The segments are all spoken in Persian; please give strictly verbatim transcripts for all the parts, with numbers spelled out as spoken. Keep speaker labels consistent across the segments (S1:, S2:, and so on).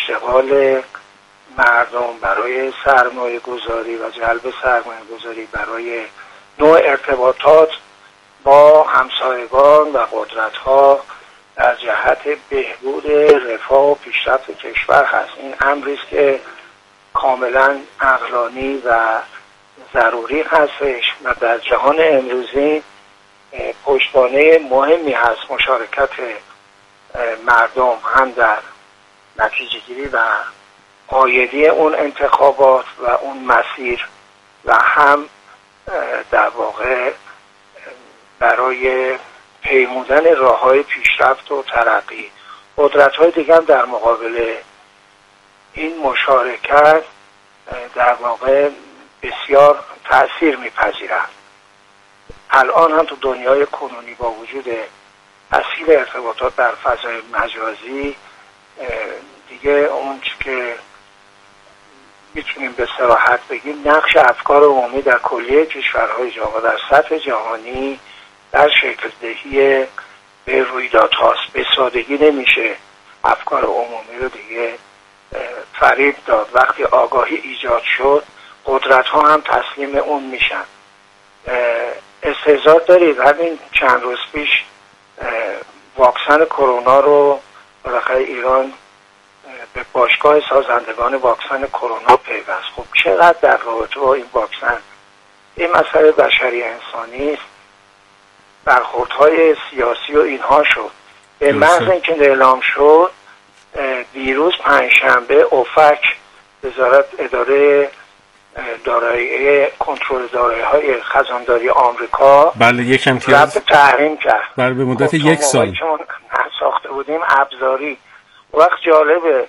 S1: اشتغال مردم برای سرمایه گذاری و جلب سرمایه گذاری برای نوع ارتباطات با همسایگان و قدرت‌ها در جهت بهبود رفاه و پیشرفت کشور هست. این امری است که کاملا عقلانی و ضروری هستش و در جهان امروزی پشتوانه مهمی هست مشارکت مردم هم در نتیجه گیری و عایدی اون انتخابات و اون مسیر و هم در واقع برای پیمودن راه‌های پیشرفت و ترقی. قدرت‌های دیگه هم در مقابل این مشارکت در واقع بسیار تأثیر می‌پذیرند. الان هم تو دنیای کنونی با وجود تسهیل ارتباطات در فضای مجازی دیگه اون که میتونیم به صراحت بگیم نقش افکار عمومی در کلیه کشورهای جهان و در سطح جهانی در شکل دهی به رویداد هاست. به سادگی نمیشه افکار عمومی رو دیگه فریب داد. وقتی آگاهی ایجاد شد قدرت ها هم تسلیم اون میشن. استعداد دارید همین چند روز پیش واکسن کرونا رو بالاخره ایران به باشگاه سازندگان واکسن کرونا پیوست. خب چقدر در رابطه با این واکسن این مسئله بشری انسانی است، برخوردهای سیاسی و اینها شد. به محض اینکه اعلام شد دیروز پنجشنبه اوفک وزارت اداره دارایی کنترل دارایی‌های خزانداری آمریکا
S2: بله یک امتیاز
S1: تحریم کرد.
S2: بله به مدت یک سال
S1: چون ساخته بودیم ابزاری. وقت جالبه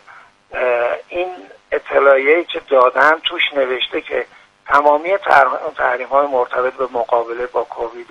S1: این اطلاعیه‌ای که دادم توش نوشته که تمامی تحریم‌های مرتبط به مقابله با کووید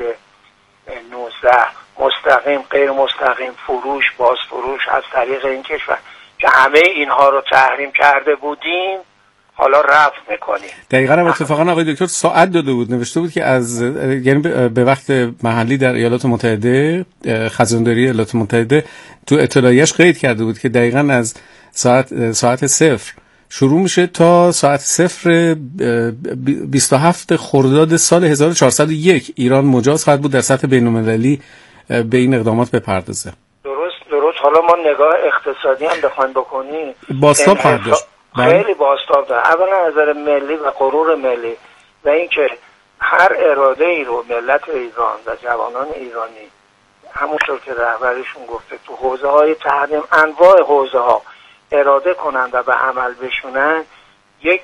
S1: نوزده مستقیم غیر مستقیم فروش باز فروش از طریق این کشور که همه اینها رو تحریم کرده بودیم حالا رفع میکنیم.
S2: دقیقاً هم اتفاقا آقای دکتر ساعت داده بود نوشته بود که از یعنی به وقت محلی در ایالات متحده خزانداری ایالات متحده تو اطلاعیه‌اش قید کرده بود که دقیقاً از ساعت ساعت صفر شروع میشه تا ساعت صفر بیست و هفت خرداد سال هزار و چهارصد و یک ایران مجاز خواهد بود در سطح بین‌المللی به این اقدامات بپردازه.
S1: درست درست. حالا ما نگاه اقتصادی هم بخوایم بکنیم
S2: بازتاب خواهد داشت.
S1: خیلی بازتاب داره. اولا نظر ملی و غرور ملی و اینکه هر اراده ای رو ملت ایران و جوانان ایرانی همونطور که رهبرشون گفته تو حوزه های تحریم انواع حوزه ها اراده کنند و به عمل بشونن، یک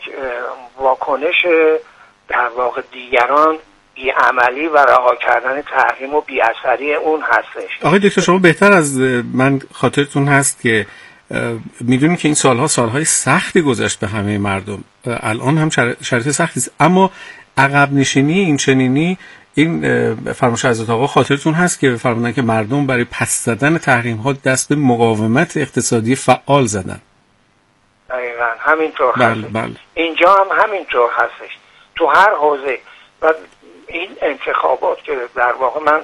S1: واکنش در واقع دیگران بی‌عملی و رها کردن تحریم و بی‌اثری اون هستش.
S2: آقای دکتر شما بهتر از من خاطرتون هست که میدونیم که این سالها سالهای سختی گذشت به همه مردم. الان هم شرایط سختی است، اما عقب نشینی این چنینی این فرمایش حضرت آقا خاطرتون هست که فرمودن که مردم برای پس زدن تحریم ها دست به مقاومت اقتصادی فعال زدن.
S1: دقیقاً همینطور
S2: بله
S1: هست.
S2: بله.
S1: اینجا هم همینطور هستش تو هر حوزه. و این انتخابات که در واقع من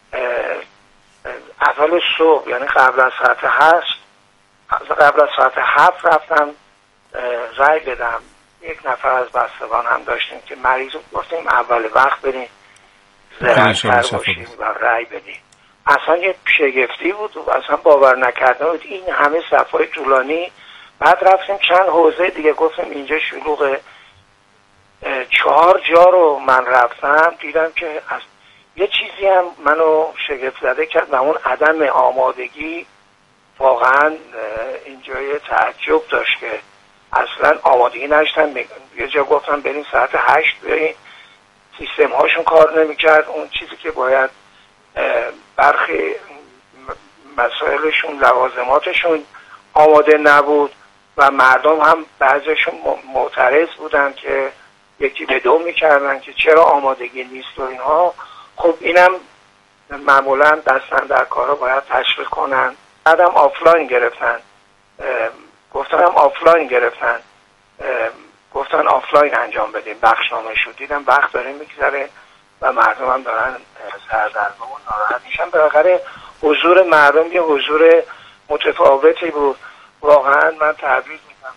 S1: اول صبح یعنی قبل از ساعت هشت قبل از ساعت هفت رفتم رای بدم. یک نفر از بستگان هم داشتیم که مریض رو گفتیم اول وقت بریم زرنگ‌تر باشیم و رای بدیم. اصلا یه شگفتی بود و اصلا باور نکردم بود این همه صفای طولانی. بعد رفتیم چند حوزه دیگه گفتیم اینجا شلوغه. چهار جا رو من رفتم دیدم که از یه چیزی هم منو شگفت زده کرد و اون عدم آمادگی واقعا اینجای تعجب داشت که اصلا آمادگی نداشتن. یه جا گفتم بریم ساعت هشت بریم، سیستم هاشون کار نمیکرد. اون چیزی که باید برخی مسائلشون لوازماتشون آماده نبود و مردم هم بعضیشون معترض بودن که یکی به دو میکردن که چرا آمادگی نیست و اینها. خب اینم معمولا دستن در کارا باید تشویق کنن. بعدم آفلاین گرفتن، گفتن هم آفلاین گرفتن گفتن آفلاین انجام بدیم بخشنامه شد. دیدم وقت داره میگذره و مردم هم دارن سردرگم و ناراحت میشن. بالاخره حضور مردم یه حضور متفاوتی بود واقعا من تبریک میگم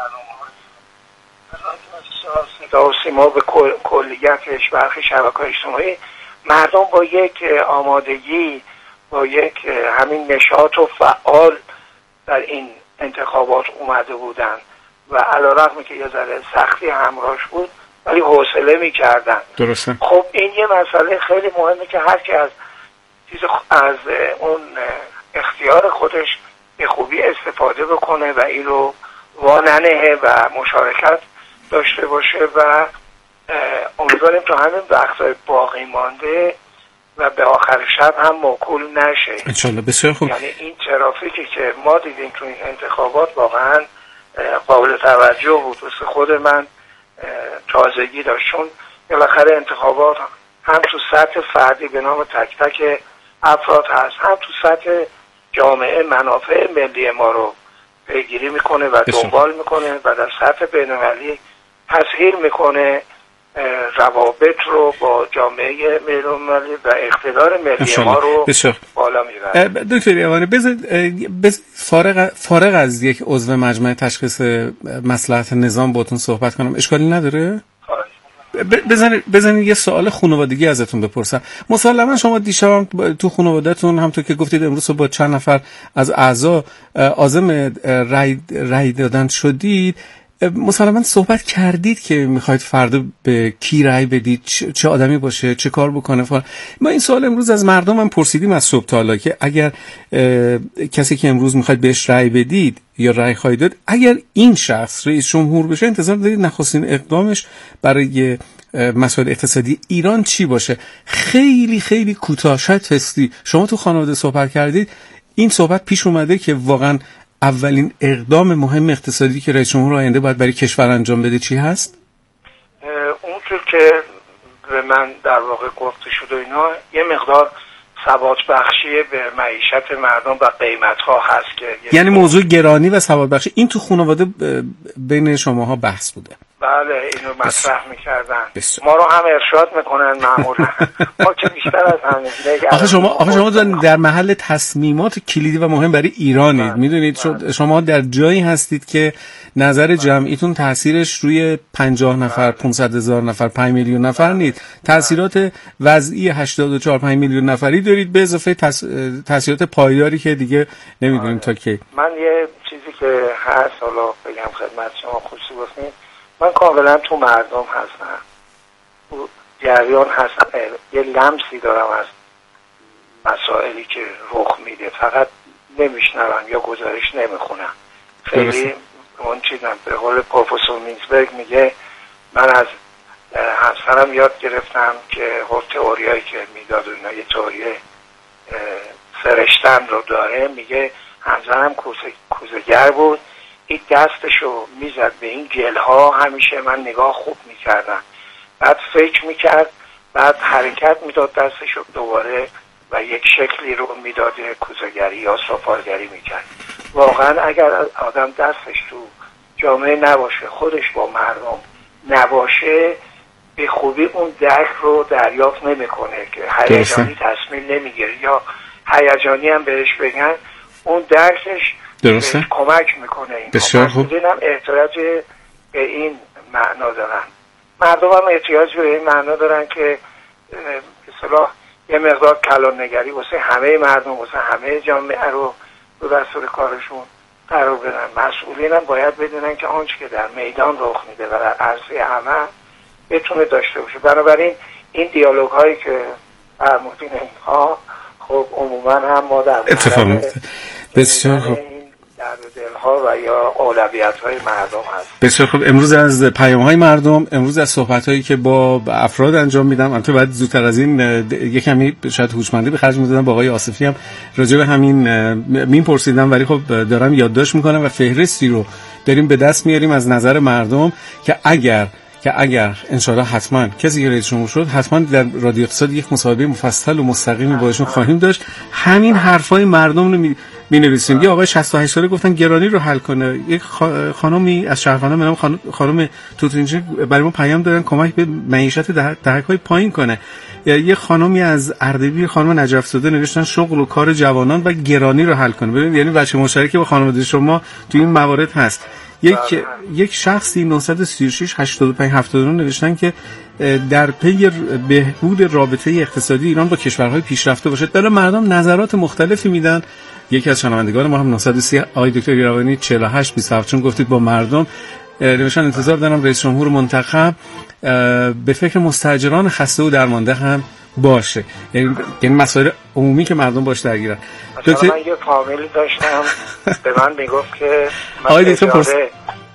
S1: صدا و سیما به کلیتش برخی شبکه‌های اجتماعی مردم با یک آمادگی، با یک همین نشاط و فعال در این انتخابات اومده بودن و علیرغم که یه ذره سختی همراهش بود ولی حوصله می‌کردن.
S2: درسته.
S1: خب این یه مسئله خیلی مهمه که هر کی از چیز از اون اختیار خودش به خوبی استفاده بکنه و این رو واننه و مشارکت داشته باشه و امیدواریم تو همین وقت‌های باقی مانده و به آخر شب هم موکول نشه
S2: انشالله. بسیار خوب.
S1: یعنی این ترافیکی که ما دیدیم تو این انتخابات واقعا قابل توجه بود. واسه خود من تازگی داشت، چون بالاخره انتخابات هم تو سطح فردی به نام تک تک افراد هست، هم تو سطح جامعه منافع ملی ما رو پیگیری میکنه و دنبال میکنه و در سطح بین‌المللی تسهیل میکنه روابط رو با جامعه بین‌المللی و اقتدار ملی ما رو
S2: بسیار.
S1: بالا میبره.
S2: دکتر یوانی بذار فارغ فارغ از یک عضو مجمع تشخیص مصلحت نظام باتون صحبت کنم، اشکالی نداره؟ بزنید بزنید یه سوال خانوادگی ازتون بپرسم. مسلما شما دیشب تو خانواده‌تون همونطور که گفتید امروز با چند نفر از اعضا عازم رای رای دادن شدید، مسلما صحبت کردید که میخواید فردا به کی رای بدید، چه آدمی باشه، چه کار بکنه. ما این سوال امروز از مردم هم پرسیدیم از صبح تا حالا که اگر کسی که امروز میخواید بهش رای بدید یا رای خواهید داد، اگر این شخص رئیس جمهور بشه، انتظار دارید نخستین اقدامش برای مسائل اقتصادی ایران چی باشه؟ خیلی خیلی کوتاه، شاید تستی، شما تو خانواده صحبت کردید، این صحبت پیش اومده که واقعا اولین اقدام مهم اقتصادی که رئیس جمهور آینده باید برای کشور انجام بده چی هست؟
S1: اونطور که به من در واقع گفته شد و اینا، یه مقدار ثبات بخشی به معیشت مردم و قیمت ها هست که
S2: یعنی موضوع گرانی و ثبات بخشی این تو خانواده بین شماها بحث بوده.
S1: بله اینو مطرح می‌کردن. ما رو هم ارشاد میکنن معمولا. ما که بیشتر از همین
S2: آخه شما آخه شما در محل تصمیمات کلیدی و مهم برای ایرانید. میدونید شما در جایی هستید که نظر جمعیتون تاثیرش روی پنجاه نفر، پانصد هزار نفر، پنج میلیون نفر نیست. تاثیرات وضعی هشتاد و چهار پنج میلیون نفری دارید به اضافه تاثیرات پایداری که دیگه نمیدونیم تا کی.
S1: من یه چیزی که هست حالا بگم خدمت شما خصوصی گفتید، من کاملا تو مردم هستم، تو جریان هستم، یه لمسی دارم از مسائلی که رخ میده، فقط نمیشنوم یا گزارش نمیخونم. خیلی اون چیزم به قول پروفسور مینزبرگ میگه، من از همسرم یاد گرفتم که خب تئوریایی که میداد و اینا یه تئوری فرشتن رو داره، میگه همسرم کوزه کوزه‌گر بود، این دستشو میزد به این گلها، همیشه من نگاه خوب میکردم، بعد فکر میکرد، بعد حرکت میداد دستشو دوباره و یک شکلی رو میداد کوزه‌گری یا سفالگری میکرد. واقعا اگر آدم دستش تو جامعه نباشه، خودش با مردم نباشه، به خوبی اون درک رو دریافت نمیکنه که هیجانی تصمیم نمیگیره یا هیجانی هم بهش بگن اون درکش
S2: درسته
S1: کمک میکنه. این
S2: بسیار خوب.
S1: هم احتیاج به این معنا دارن، مردم هم احتیاج به این معنا دارن که به اصطلاح یه مقدار کلان‌نگری واسه همه مردم، واسه همه جامعه رو رو دستور کارشون قرار بدن. مسئولین هم باید بدونن که آنچه که در میدان رخ میده و در عرصه عمل بتونه داشته باشه. بنابراین این دیالوگ هایی که فرمودین اینها خب عموما هم ما در
S2: اتفاق بسیار خوب
S1: در دلها و یا اولویت‌های مردم هست.
S2: بسیار خوب. امروز از پیام‌های مردم، امروز از صحبت‌هایی که با افراد انجام میدم، البته بعد زودتر از این یک کمی شاید هوشمندی به خرج می‌دادم، با آقای آصفی هم راجع به همین میپرسیدم، ولی خب دارم یادداشت می‌کنم و فهرستی رو داریم به دست میاریم از نظر مردم که اگر که اگر انشالله حتما کسی که رئیس جمهور شد حتما در رادیو اقتصاد یک مصاحبه مفصل و مستقیمی باشون خواهیم داشت. همین حرفای مردم رو می می‌نویسیم. یه آقای شصت و هشت ساله گفتن گرانی رو حل کنه. یک خانمی از شهروندان به نام خانم توتینچی برای ما پیام دادن کمک به معیشت دهک‌های پایین کنه. یه خانمی از اردبیل خانم نجف زاده نوشتن شغل و کار جوانان و گرانی رو حل کنه. ببین یعنی بچه مشترکی با خانواده شما تو این موارد هست. یک یک شخصی نه و سی و شش هشتاد و پنج هفتاد و نه نوشتن که در پی بهبود رابطه اقتصادی ایران با کشورهای پیشرفته باشه. داره مردم نظرات مختلفی میدن. یکی از شنوندگان ما هم نه و سی آقای دکتر ایروانی چهل و هشت بیست و هفت چون گفتید با مردم نوشتن انتظار دارم رئیس جمهور منتخب به فکر مستاجران خسته و درمانده هم باشه. یعنی این مسائل عمومی که مردم باش درگیرن.
S1: مثلا من یه فامیلی داشتم به من میگفت که من اجاره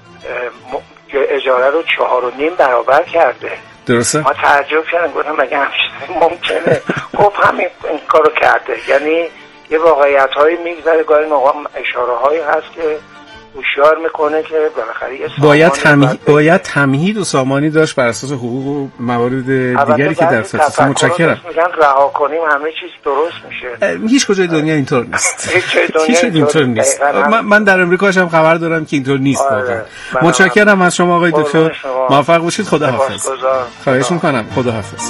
S1: اجاره رو چهار و نیم برابر کرده.
S2: درسته؟
S1: ما تعجب کردیم گفتم مگه همچین ممکنه؟ گفت همین این کارو کرده. یعنی یه واقعیت هایی میگذره گاهی موقع اشاره هایی هست که هوشیار میکنه که بالاخره یه
S2: باید تمهید باید تمهید و سامانی داشت بر اساس حقوق و موارد دیگری که در فلسفه. متشکرم.
S1: میگن رها کنیم همه چیز درست میشه.
S2: هیچ کجای دنیا اینطور نیست.
S1: هیچ
S2: جای اینطور نیست. من, من در امریکا هم خبر دارم که اینطور نیست واقعا. متشکرم از شما آقای دکتر. موفق باشید. خدا حافظ. خواهش میکنم. خدا حافظ.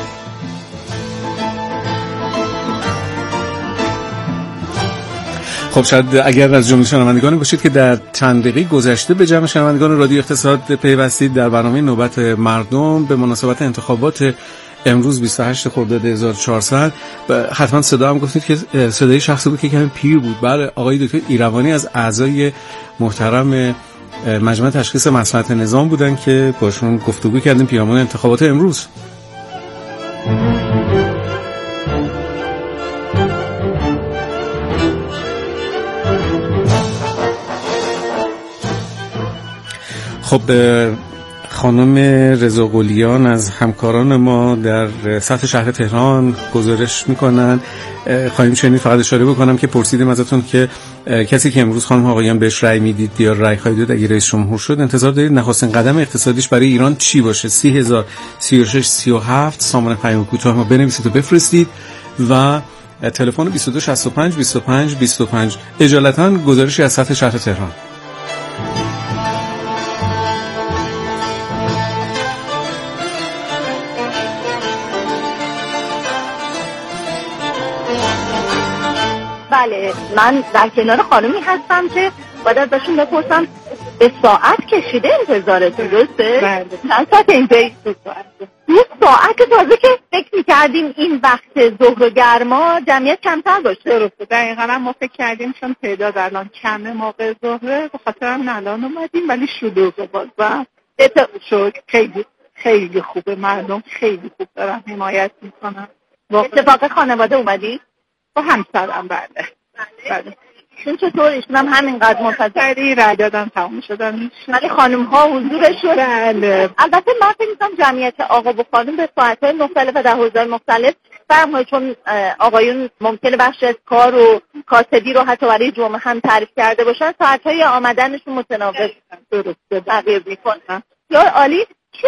S2: خب شاید اگر از جمله شنوندگانی باشید که در چند دقیقه گذشته به جمع شنوندگان رادیو اقتصاد پیوستید در برنامه نوبت مردم به مناسبت انتخابات امروز بیست و هشت خرداد هزار و چهارصد حتما صدا هم گفتید که صدای شخصی بود که کمی پیر بود. بله آقای دکتر ایروانی از اعضای محترم مجمع تشخیص مصلحت نظام بودن که باشون گفتگو کردیم پیرامون انتخابات امروز. خب خانم رضا قلیان از همکاران ما در سطح شهر تهران گزارش میکنن. خواهیم شنید. فقط اشاره بکنم که پرسیدیم ازتون که کسی که امروز خانم آقایان بهش رأی میدید یا رأی خواهید داد اگه رئیس جمهور شد انتظار دارید نخستین قدم اقتصادیش برای ایران چی باشه؟ سی هزار سی و شش سی و هفت سامان پیام کوتاه ما بنویسید و بفرستید و تلفن بیست و دو شصت و پنج بیست و پنج بیست و پنج. اجالتا گزارشی از سطح شهر تهران.
S3: بله من در کنار خانمی هستم که باید ازشون بپرسم به ساعت کشیده انتظارتون درسته؟
S4: بله.
S3: چند ساعت اینجایی؟ دو ساعت. یه ساعت تازه که فکر می‌کردیم این وقت ظهر و گرما جمعیت کمتر باشه.
S4: درسته. دقیقاً ما فکر کردیم چون تعداد الان کمه موقع ظهره به خاطر هم الان اومدیم ولی شلوغه باز و شد خیلی خیلی خوبه. مردم خیلی خوب دارن حمایت میکنن.
S3: اتفاق خانواده اومدی؟
S4: با همسرم. بله
S3: بله. چون چطور ایشون هم همینقدر منتظری
S4: رای دادن تمام شدن
S3: ولی خانم ها حضورشون.
S4: بله.
S3: البته من فکر می‌کنم جمعیت آقا و خانم به ساعت‌های مختلف و در حوزه‌های مختلف فرق چون آقایون ممکنه بخش از کار و کاسبی رو حتی برای جمعه هم تعریف کرده باشن ساعت‌های آمدنشون متناوب
S4: درسته
S3: تغییر می‌کنه. یا عالی چه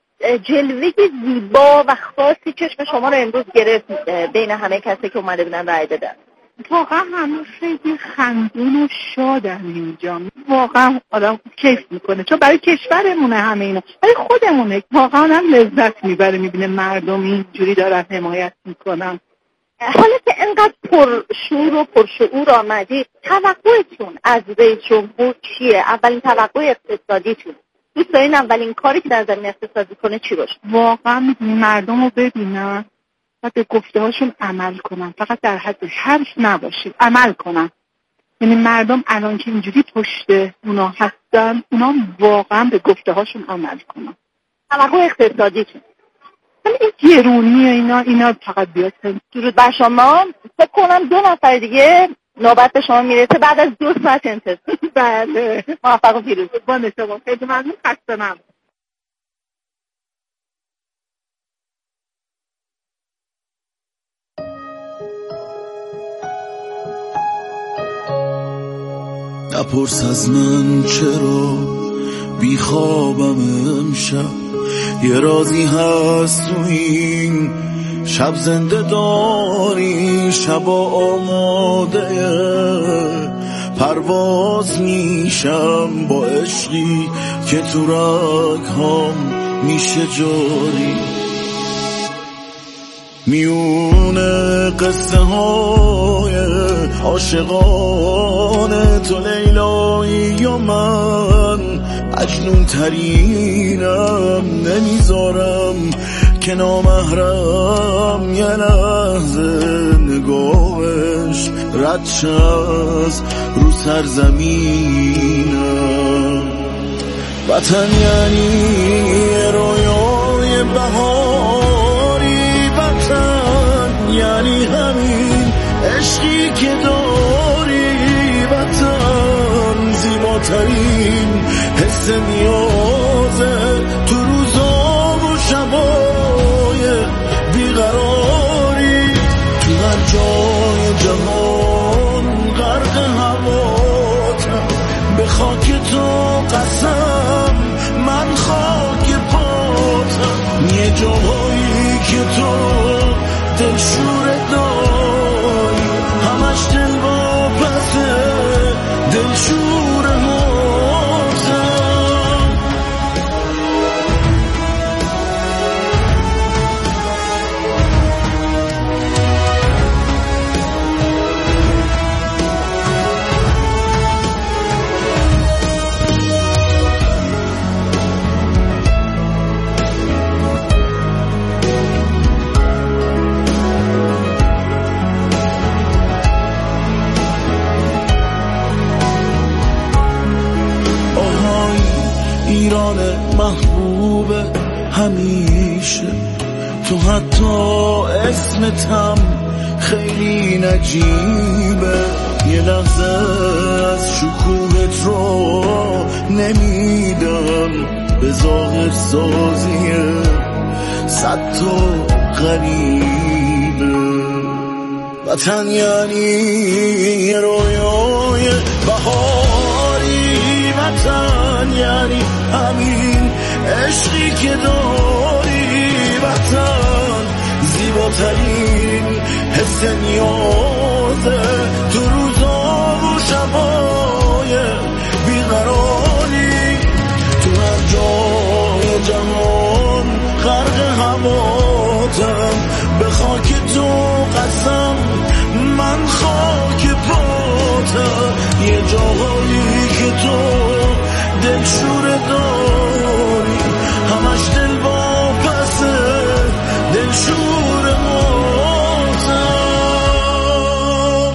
S3: جلوه زیبا و خاصی چشم شما رو امروز گرفت بین همه کسی که اومده بودن رای دادن.
S4: واقعا همه خیلی خندون و شادن اینجا. واقعا آدم کیف میکنه چون برای کشورمونه همه اینا برای خودمونه. واقعا هم لذت میبره میبینه مردم اینجوری دارن حمایت میکنن.
S3: حالا که انقدر پرشور و پرشعور آمدی توقعتون از رئیس جمهور چیه؟ اولین توقع اقتصادیتون دوست دارین اولین کاری که در زمینه اقتصادی کنه چی باشه؟
S4: واقعا مردم رو ببینن و به گفته هاشون عمل کنن. فقط در حد حرف نباشید عمل کنن. یعنی مردم الان که اینجوری پشت اونا هستن اونا واقعا به گفته هاشون عمل کنن.
S3: توقع اقتصادیتون
S4: ولی این گرونی اینا اینا فقط بیاد.
S3: درود بر شما. فکر کنم دو نفر دیگه نوبت به شما میرسه بعد از دو ساعت انتظار.
S4: بله
S3: موفق و پیروز
S4: باشید. شما خیلی ممنون. خسته نباشید.
S5: نپرس از من چرا بی خوابم امشب یه رازی هست تو این شب زنده داری، شبا آماده پرواز میشم با عشقی که تو رگ هم میشه جاری. میونه قصه های عاشقان تو لیلایی و من مجنون ترینم، نمیذارم که نامحرم یه لحظه نگاهش رد شه از رو سرزمینم. وطن یعنی رویای بهاری، وطن یعنی همین عشقی که داری، وطن زیباترین حس نیازه تو روزا و شبای بیقراری. تو هر جای جهان غرق هواتم، به خاک تو قسم من خاک پاتم. یه جاهایی که تو دلشور داری، همش دل با پسه دلشور ماتم. ایران محبوب همیشه، تو حتی اسمتم خیلی نجیبه. یه لحظه از شکوهت رو نمیدم، به ظاهر سازیه صد تا غریبه. وطن یعنی رویای بهاری، وطن یعنی همین عشقی که داری، وطن زیباترین حس نیازه تو روزا و شبای بیقراری. تو هر جای جهان غرق هواتم، به خاک تو قسم من خاک پاتم. یه جاهایی که تو دلشور داری، همش دل با پسه دلشور ماتم.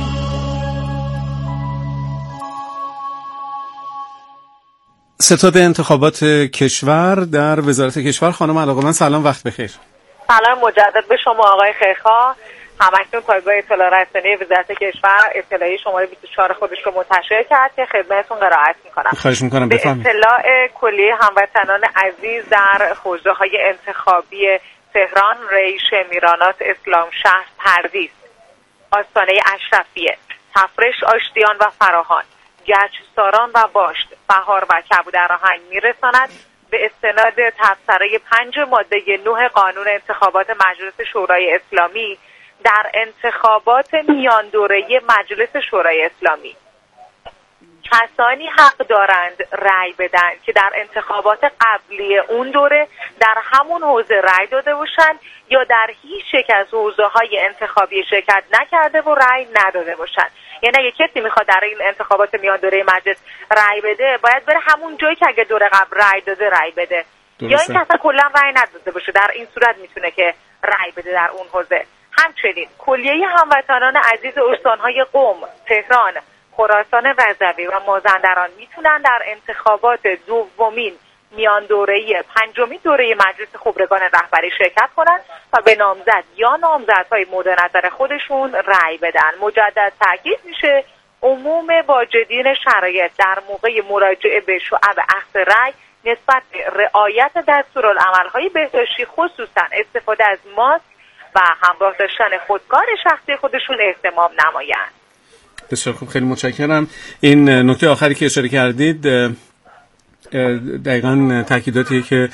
S2: ستاد انتخابات کشور در وزارت کشور. خانم علاقه‌مند سلام، وقت بخیر.
S6: سلام مجدد به شما آقای خیرخواه. همکنون پایگاه اطلاع رسانی وزارت کشور اطلاعیه شماره بیست و چهار خودش رو منتشر کرد که خدمتتون قرائت میکنم.
S2: خواهش میکنم بفرمایید.
S6: به اطلاع کلی هموطنان عزیز، در حوزه‌های انتخابی تهران، ری، شمیرانات، اسلام شهر، پردیس، آستانه اشرفیه، تفرش، آشتیان و فراهان، گچساران و باشت، بهار و کبودر آهنگ میرساند به استناد تبصره پنج ماده نه قانون انتخابات مجلس شورای اسلامی در انتخابات میان دوره مجلس شورای اسلامی. کسانی حق دارند رأی بدن که در انتخابات قبلی اون دوره در همون حوزه رأی داده باشند یا در هیچ یک از حوزه‌های انتخابی شرکت نکرده و رأی نداده باشند. یعنی اگه کسی میخواد در این انتخابات میان دوره مجلس رأی بده، باید بره همون جایی که اگه دوره قبل رأی داده رأی بده، یا این کسا کلا رأی نداده باشه. در این صورت میتونه که رأی بده در اون حوزه. همچنین کلیه هموطنان عزیز استان‌های قم، تهران، خراسان رضوی و مازندران میتونن در انتخابات دومین میان دوره‌ای پنجمین دوره مجلس خبرگان رهبری شرکت کنند و به نامزد یا نامزدهای مورد نظر خودشون رأی بدن. مجدد تاکید میشه عموم واجدین شرایط در موقع مراجعه به شعب اخذ رأی نسبت به رعایت دستورالعمل‌های بهداشتی، خصوصا استفاده از ماسک و همراه داشتن خودکار شخصی خودشون اهتمام نمایند.
S2: بسیار خوب، خیلی متشکرم. این نکته آخری که اشاره کردید دقیقاً تاکیداتیه که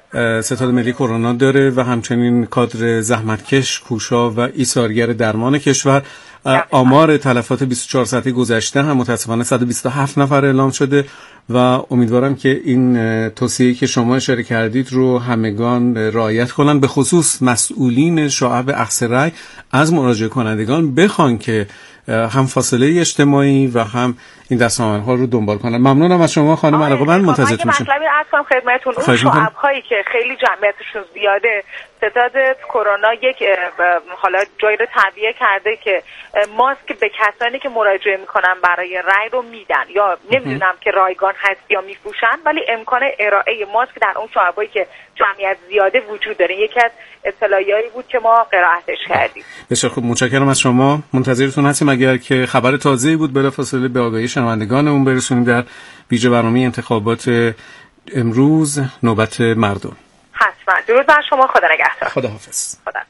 S2: ستاد ملی کرونا داره و همچنین کادر زحمتکش، کوشا و ایثارگر درمان کشور. آمار تلفات بیست و چهار ساعته گذشته هم متاسفانه صد و بیست و هفت نفر اعلام شده و امیدوارم که این توصیه‌ای که شما اشاره کردید رو همگان رعایت کنن، به خصوص مسئولین شعب اقصی از مراجعه کنندگان بخوان که هم فاصله اجتماعی و هم این دستاوردها رو دنبال کنن. ممنونم از شما خانم علاقه‌مند، منتظرتون میشم.
S6: مطلبی عرض کنم خدمتتون، اون شعب‌هایی که خیلی جمعیتشون زیاده، ستاد کرونا یک حالا جایی رو تعبیه کرده که ماسک به کسانی که مراجعه میکنن برای رای رو میدن، یا نمیدونم که رایگان هست یا میفروشن، ولی امکان ارائه ماسک در اون شعبهایی که جمعیت زیاده وجود داره. یکی از اطلاعیاتی بود که ما قرائتش کردیم.
S2: بسیار خوب، متشکرم از شما، منتظرتون هستیم. اگر که خبر تازه‌ای بود بلافاصله به آگاهی شنوندگانمون برسونیم در ویژه برنامه انتخابات امروز نوبت مردم.
S6: حتما. درود بر شما، خدا نگهدار.
S2: خداحافظ.
S6: خدا.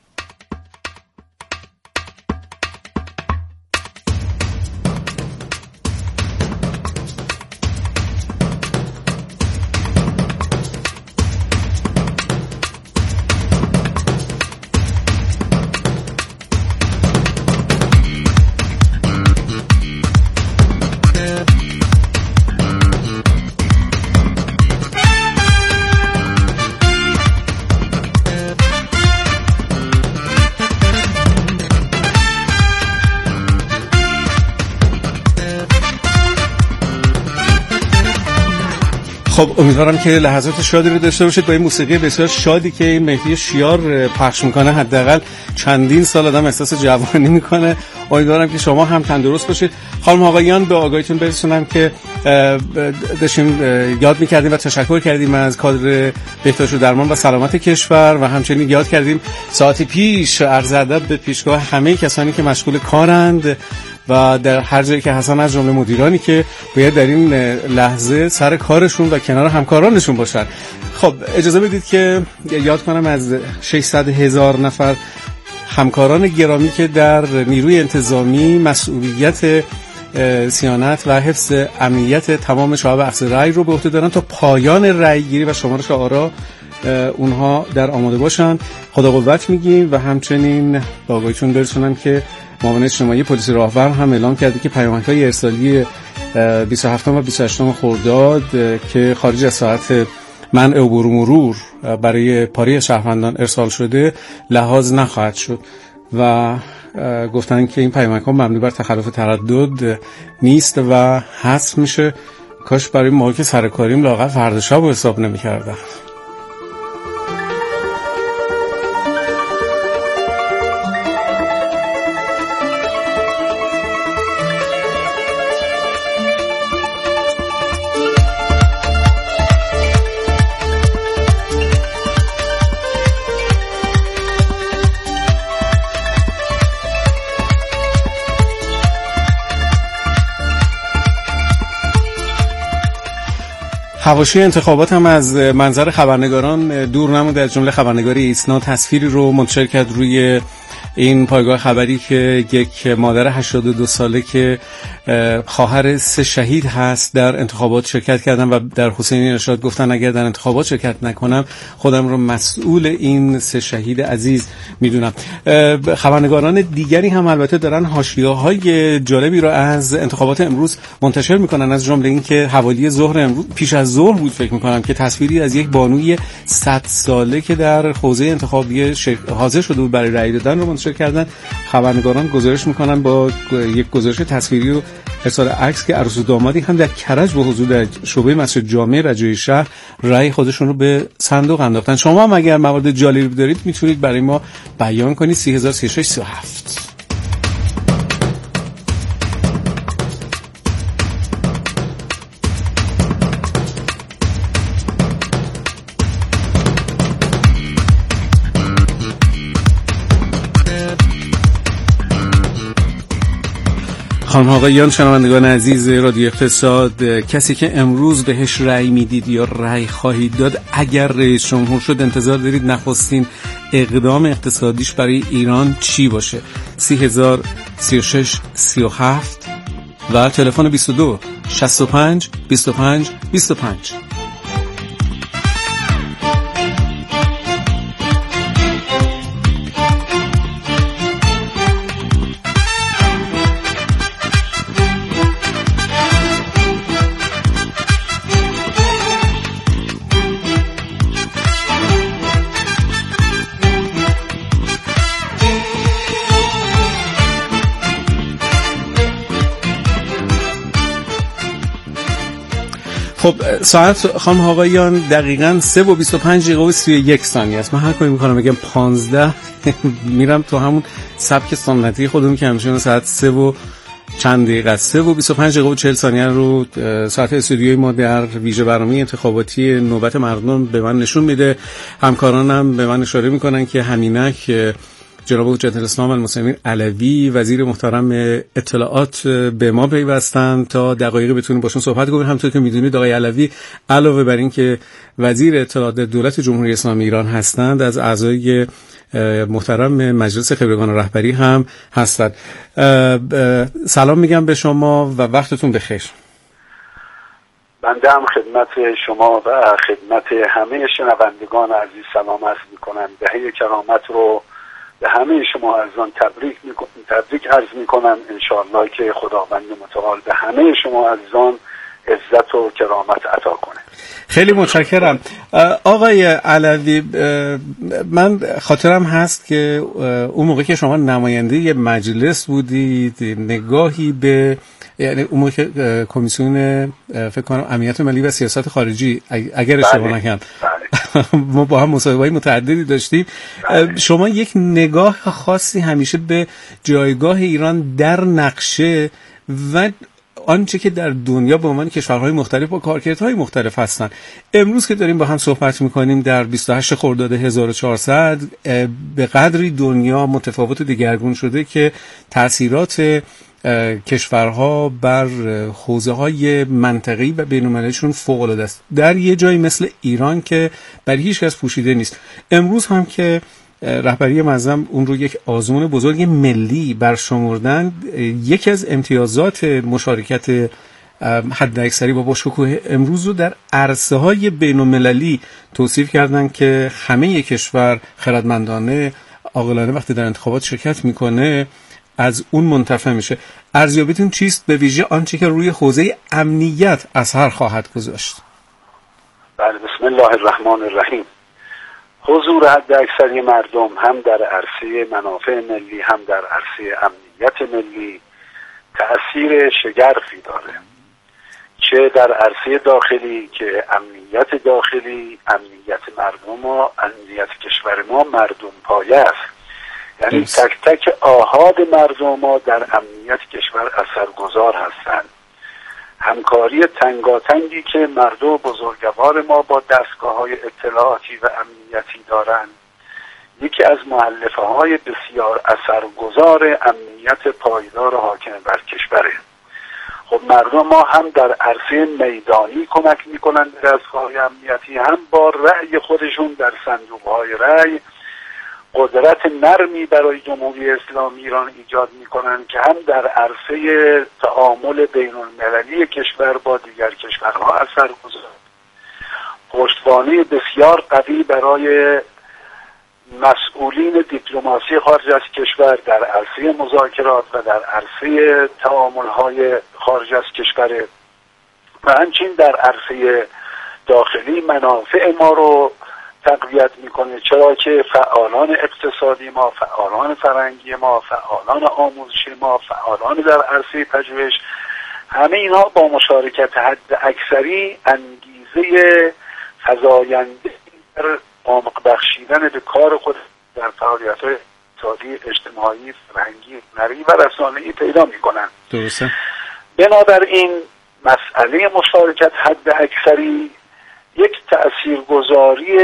S2: خب امیدوارم که لحظات شادی رو داشته باشید با این موسیقی بسیار شادی که این مهدی شیار پخش میکنه. حداقل چندین سال آدم احساس جوانی میکنه. امیدوارم که شما هم تندرست باشید. خانم آقایان، به آگاهیتون برسونم که داشتیم یاد میکردیم و تشکر کردیم از کادر بهداشت و درمان و سلامت کشور و همچنین یاد کردیم ساعتی پیش عرض ادب به پیشگاه همه کسانی که مشغول کارند و در هر جایی که هستن، از جمله مدیرانی که باید در این لحظه سر کارشون و کنار همکارانشون باشن. خب اجازه بدید که یاد کنم از ششصد هزار نفر همکاران گرامی که در نیروی انتظامی مسئولیت صیانت و حفظ امنیت تمام شعب اقصی رای رو به عهده دارن تا پایان رای گیری و شمارش آرا اونها در آماده باشن. خدا قوت میگیم و همچنین با آگاهیتون برسونم که معاون اجتماعی پلیس راهور هم اعلام کرده که پیامک‌های ارسالی بیست و هفتم و بیست و هشتم خرداد که خارج از ساعت منع عبور و مرور برای پاره شهروندان ارسال شده لحاظ نخواهد شد و گفتن که این پیامک‌ها مبنی بر تخلف تردد نیست و حذف میشه. کاش برای ما که سرکاریم لااقل فردا شب حساب نمی‌کردن. حواشی انتخابات هم از منظر خبرنگاران دور نموده. از جمله خبرنگار ایسنا تصویری رو منتشر کرد روی این پایگاه خبری که یک مادر هشتاد و دو ساله که خواهر سه شهید هست در انتخابات شرکت کردن و در حسینی نشاد گفتن اگر در انتخابات شرکت نکنم خودم رو مسئول این سه شهید عزیز میدونم. خبرنگاران دیگری هم البته دارن حاشیه‌های جالبی رو از انتخابات امروز منتشر میکنن، از جمله این که حوالی ظهر امروز، پیش از ظهر بود فکر میکنم، که تصویری از یک بانوی صد ساله که در حوزه انتخابی حاضر شده بود برای رأی دادن رو منتشر کردن. خبرنگاران گزارش میکنن با یک گزارش تصویری و ارسال عکس که عروس و دامادی هم در کرج به حضور در شعبه مسجد جامع رجایی شهر رأی خودشون رو به صندوق انداختن. شما هم اگر موارد جالبی دارید میتونید برای ما بیان کنید. سی هزار سی و شش سی و هفت. خانم آقایان، شنوندگان عزیز رادیو اقتصاد، کسی که امروز بهش رأی میدید یا رأی خواهید داد اگر رئیس جمهور شد انتظار دارید نخستین اقدام اقتصادیش برای ایران چی باشه؟ سی هزار سی و شش سی و هفت و تلفن بیست و دو شصت و پنج بیست و پنج بیست و پنج. ساعت خانم آقایان دقیقاً سه و بیست و پنج دقیقه و سی و یک ثانیه است. من هر کاری میکنم بگم پانزده میرم تو همون سبک سنتی خودمون که همیشه ساعت سه و چند دقیقه سه و بیست و پنج دقیقه و چهل ثانیه رو ساعت استودیوی ما در ویژه برنامه انتخاباتی نوبت مردم به من نشون میده. همکارانم به من اشاره میکنن که همینک جناب حجت الاسلام المسلمین علوی وزیر محترم اطلاعات به ما پیوستن تا دقایقی بتونیم باشون صحبت کنیم. همونطور که میدونید آقای علوی علاوه بر این که وزیر اطلاعات دولت جمهوری اسلامی ایران هستند، از اعضای محترم مجلس خبرگان رهبری هم هستند. سلام میگم به شما و وقتتون بخیر.
S7: بنده هم خدمت شما و خدمت همه شنوندگان عزیز سلام عرض میکنم. دهه کرامت رو به همه شما عزیزان تبریک میکنم، تبریک عرض میکنم. انشاءالله که خداوند متعال به همه شما عزیزان عزت و کرامت عطا کنه.
S2: خیلی متشکرم آقای علوی. من خاطرم هست که اون موقع که شما نماینده مجلس بودید نگاهی به، یعنی اون موقع که کمیسیون فکر کنم امنیت ملی و سیاست خارجی اگر اشتباه نکنم ما با هم مصاحبه‌های متعددی داشتیم، شما یک نگاه خاصی همیشه به جایگاه ایران در نقشه و آنچه که در دنیا به عنوان کشورهای مختلف با کارکردهای مختلف هستن. امروز که داریم با هم صحبت میکنیم در بیست و هشت خرداد هزار و چهارصد به قدری دنیا متفاوت و دگرگون شده که تأثیرات کشورها بر حوزه‌های منطقه‌ای و بین‌المللیشون فوق‌العاده است. در یه جایی مثل ایران که بر هیچ کس پوشیده نیست. امروز هم که رهبری معظم اون رو یک آزمون بزرگ ملی برشمردن، یکی از امتیازات مشارکت حداکثری با باشکوه امروز رو در عرصه‌های بین‌المللی توصیف کردن که همه کشور خردمندانه عاقلانه وقتی در انتخابات شرکت میکنه از اون منتفع میشه. ارزیابیتون چیست به ویژه آنچه که روی حوزه امنیت اثر خواهد گذاشت؟
S7: بله، بسم الله الرحمن الرحیم. حضور حد اکثری مردم هم در عرصه منافع ملی هم در عرصه امنیت ملی تأثیر شگرفی داره، چه در عرصه داخلی که امنیت داخلی، امنیت مردم ما، امنیت کشور ما مردم پایه است. یعنی تک تک آحاد مردم ما در امنیت کشور اثرگذار هستند. همکاری تنگاتنگی که مردم بزرگوار ما با دستگاه‌های اطلاعاتی و امنیتی دارند یکی از مؤلفه‌های بسیار اثرگذار امنیت پایدار حاکم بر کشوره. خب مردم ما هم در عرصه میدانی کمک می‌کنند به دستگاه‌های امنیتی، هم با رأی خودشون در صندوق‌های رأی قدرت نرمی برای جمهوری اسلامی ایران ایجاد میکنن که هم در عرصه تعامل بین المللی کشور با دیگر کشورها اثر گذارد. پشتوانه بسیار قوی برای مسئولین دیپلماسی خارج از کشور در عرصه مذاکرات و در عرصه تعامل‌های خارج از کشور و همچنین در عرصه داخلی منافع ما رو تقویت میکنه، چرا که فعالان اقتصادی ما، فعالان فرهنگی ما، فعالان آموزشی ما، فعالان در عرصه پژوهش، همه اینها با مشارکت حد اکثری انگیزه فزاینده در عمق بخشیدن به کار خود در فعالیت‌های اقتصادی، اجتماعی، فرهنگی، هنری و رسانه‌ای پیدا میکنن.
S2: درسته.
S7: بنابراین مسئله مشارکت حد اکثری یک تأثیرگذاری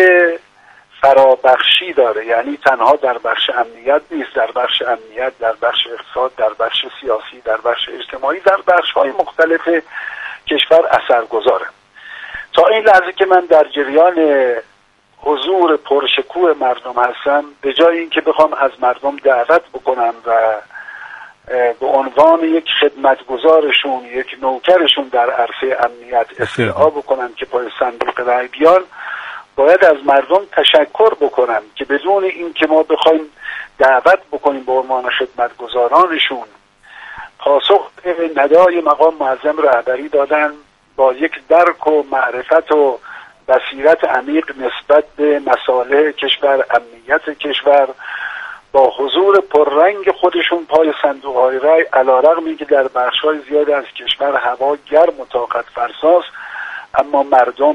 S7: فرابخشی داره، یعنی تنها در بخش امنیت نیست، در بخش امنیت، در بخش اقتصاد، در بخش سیاسی، در بخش اجتماعی، در بخش‌های مختلف کشور اثرگذاره. تا این لحظه که من در جریان حضور پرشکوه مردم هستم، به جای اینکه بخوام از مردم دعوت بکنم و به عنوان یک خدمتگزارشون، یک نوکرشون در عرصه امنیت استدعا بکنم که پای صندوق رای بیان، باید از مردم تشکر بکنم که بدون این که ما بخوایم دعوت بکنیم به عنوان خدمتگزارانشون، پاسخ ندای مقام معظم رهبری دادن با یک درک و معرفت و بصیرت عمیق نسبت به مصالح کشور، امنیت کشور، با حضور پررنگ خودشون پای صندوق‌های رای، علی‌رغم اینکه در بخش‌های زیاد از کشور هوا گرم و طاقت فرساست، اما مردم